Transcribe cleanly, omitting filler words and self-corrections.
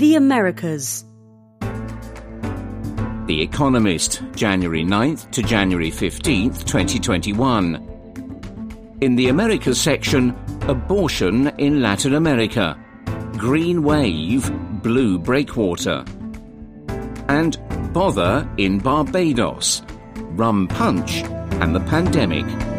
The Americas. The Economist, January 9th to January 15th, 2021. In the Americas section, abortion in Latin America, green wave, blue breakwater, and bother in Barbados, rum punch and the pandemic.